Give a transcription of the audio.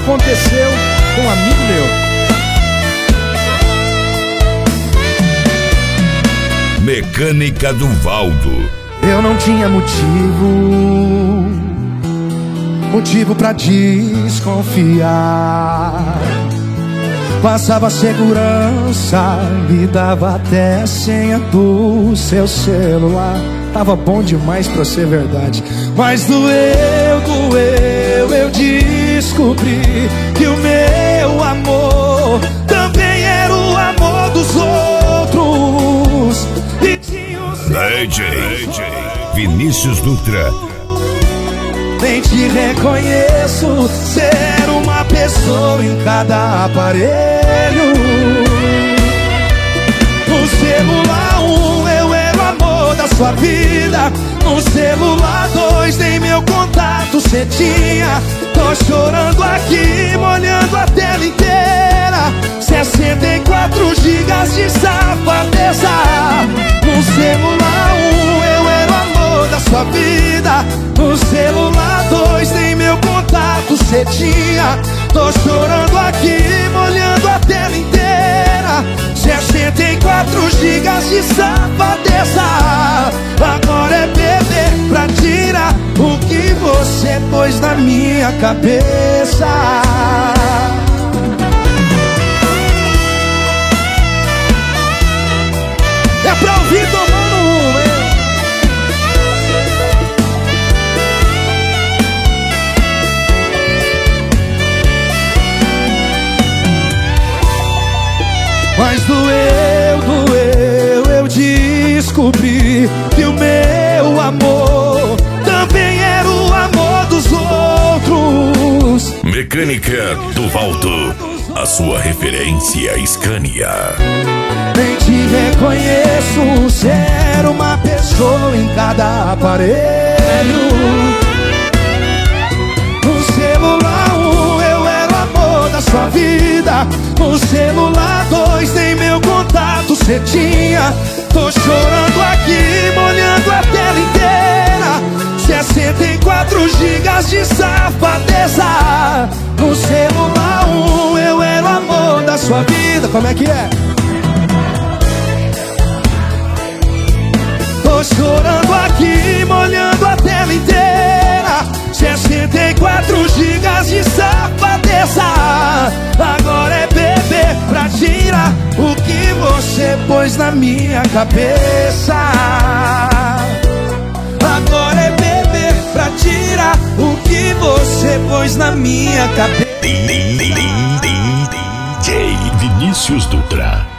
aconteceu com um amigo meu. Mecânica do Valdo. Eu não tinha motivo pra desconfiar. Passava segurança, me dava até a senha do seu celular. Tava bom demais pra ser verdade. Mas doeu, eu descobri que o meu amor também era o amor dos outros. E tinha o DJ Vinícius Dutra. Nem te reconheço, ser uma pessoa em cada aparelho. No celular 1 eu era o amor da sua vida. No celular 2 nem meu contato cê tinha. Tô chorando aqui, molhando a tela inteira. 64 gigas de safadeza. No celular 1 eu era o amor da sua vida. No celular 2 nem meu contato cê tinha. Tô chorando aqui, molhando a tela inteira. 64 gigas de safadeza. Agora é beber pra tirar o que você pôs na minha cabeça. É pra ouvir tomando um, hein? Mas doeu, eu descobri que o meu amor também era o amor dos outros. Mecânica do Valdo, a sua referência Scania. Nem te reconheço, ser uma pessoa em cada aparelho. No celular 1 eu era o amor da sua vida. No celular 2 nem meu contato cê tinha. Tô chorando aqui, molhando a tela inteira. 64 gigas de safadeza. No celular 1 eu era o amor da sua vida. Como é que é? Tô chorando aqui, molhando a tela inteira. 64 gigas de safadeza. Agora é beber pra tirar o que você pôs na minha cabeça. Agora é beber pra tirar o que você pôs na minha cabeça. DJ Vinícius Dutra.